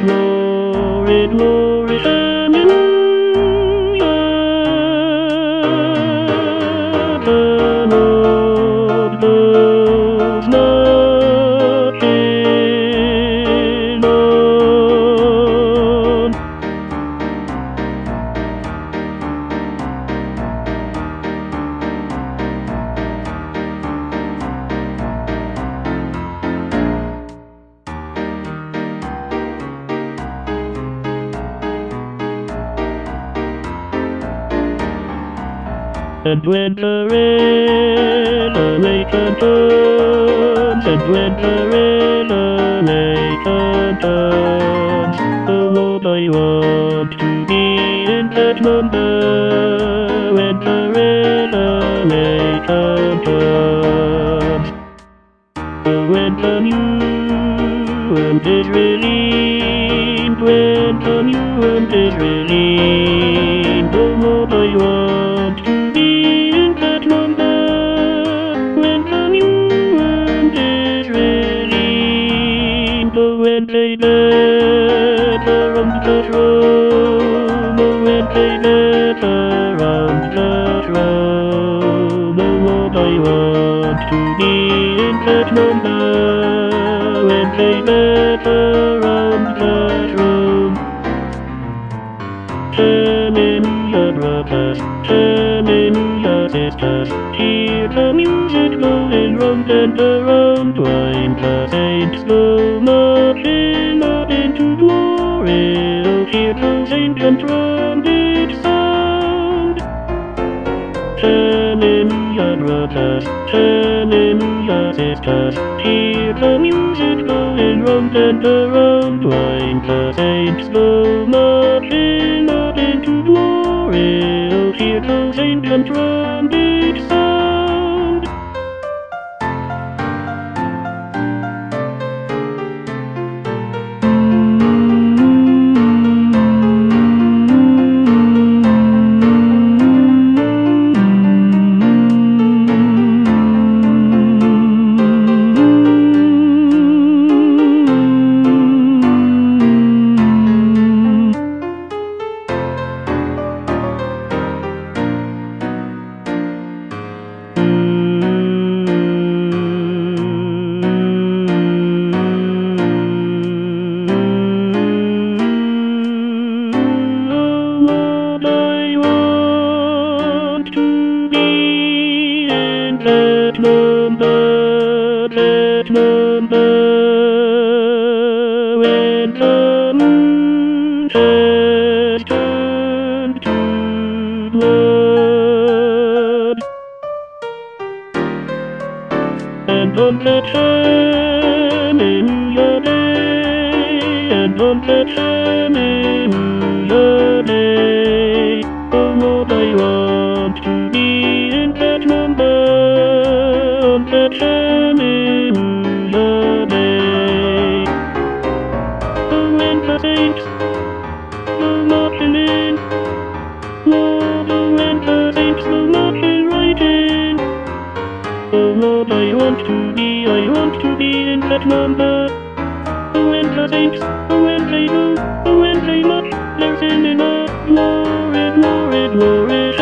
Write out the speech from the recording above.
glory, glory, hallelujah. The Lord knows nothing on. And when the revelation comes, and when the revelation comes, oh Lord, I want to be in that number. When the revelation comes, oh, when the new world is released, when the new world is released, oh Lord, I want to when they let around the throne, when they let around the throne, oh Lord, I want to be in that number. When they let around the throne, hallelujah, brothers, hallelujah, sisters, hear the music going round and around, while the saints go marching up into glory. Oh, hear those ancient trumpets sound. Hallelujah, brothers, hallelujah, sisters, hear the music going round and around, while the saints go marching up into glory. Oh, hear those ancient trumpets sound. That number, when the moon has turned to blood, and on that hallelujah day, and on that hallelujah day, oh Lord, I want to be in that number. That hallelujah day, oh, when the saints go marching in, Lord, oh, when the saints go marching right in, oh Lord, I want to be in that number. Oh, when the saints, oh, when they go, oh, when they march, they're singing a glory, glory, glory.